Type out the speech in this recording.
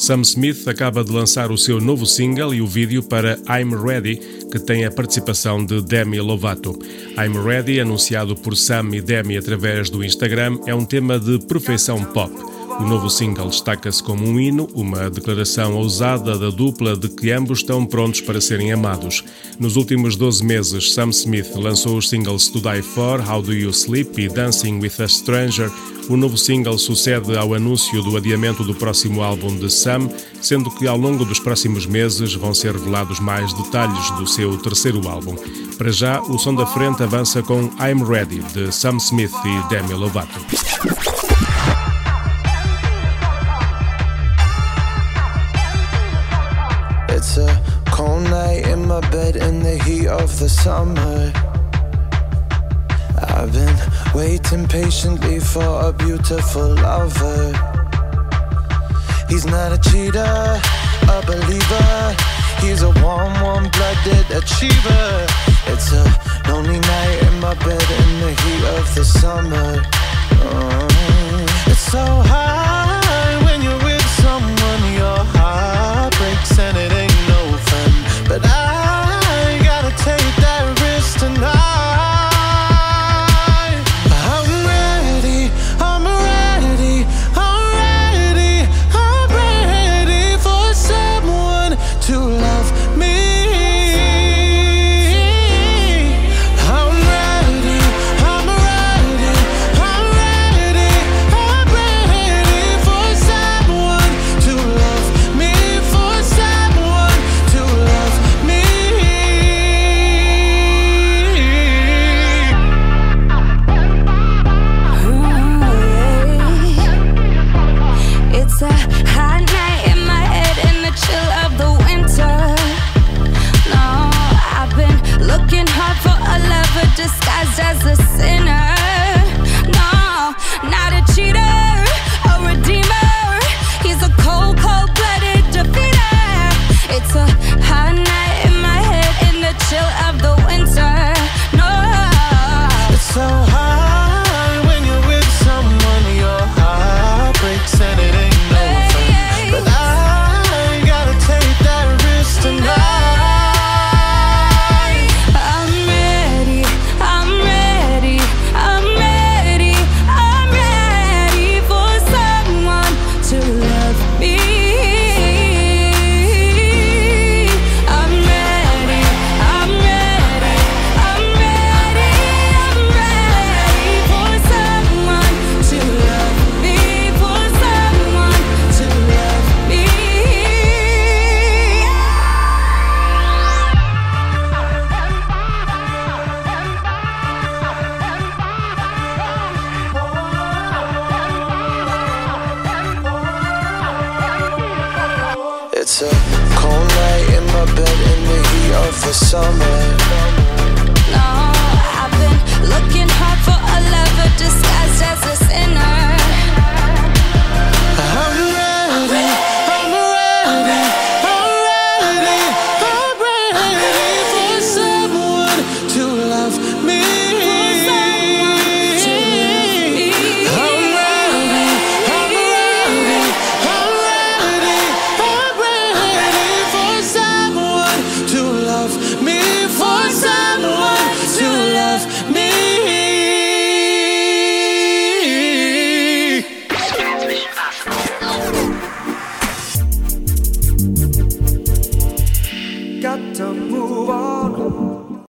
Sam Smith acaba de lançar o seu novo single e o vídeo para I'm Ready, que tem a participação de Demi Lovato. I'm Ready, anunciado por Sam e Demi através do Instagram, é um tema de perfeição pop. O novo single destaca-se como um hino, uma declaração ousada da dupla de que ambos estão prontos para serem amados. Nos últimos 12 meses, Sam Smith lançou os singles To Die For, How Do You Sleep e Dancing With a Stranger. O novo single sucede ao anúncio do adiamento do próximo álbum de Sam, sendo que ao longo dos próximos meses vão ser revelados mais detalhes do seu terceiro álbum. Para já, o som da frente avança com I'm Ready, de Sam Smith e Demi Lovato. It's a cold night in my bed in the heat of the summer. I've been waiting patiently for a beautiful lover. He's not a cheater, a believer. He's a warm-blooded achiever. It's a lonely night in my bed in the heat of the summer. It's so hard when you're with someone. Your heart breaks and it ain't no fun. But I gotta take that risk tonight. Disguised as a sinner. No, not a cheater, a redeemer. He's a cold-blooded defeater. It's a hot night in my head in the chill of the winter. No, it's so hard when you're with someone. Your heart breaks and it ain't no fun. But I gotta take that risk tonight. It's a cold night in my bed in the heat of the summer. No, I've been looking hard for a lover disguised as a sinner. I'm ready, I'm ready, I'm ready, I'm ready for someone to love me. I'm ready, I'm ready, I'm ready, I'm ready for someone to love me, for someone to love me. Got to move on.